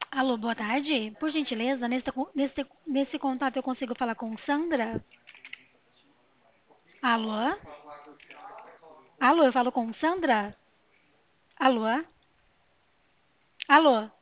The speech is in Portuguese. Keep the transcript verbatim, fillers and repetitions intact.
Alô, boa tarde. Por gentileza, nesse, nesse, nesse contato eu consigo falar com Sandra? Alô? Alô, eu falo com Sandra? Alô? Alô?